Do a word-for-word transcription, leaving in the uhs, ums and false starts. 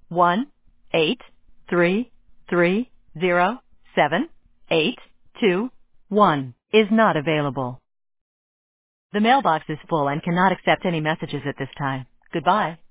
one eight three three zero seven eight two one is not available. The mailbox is full and cannot accept any messages at this time. Goodbye.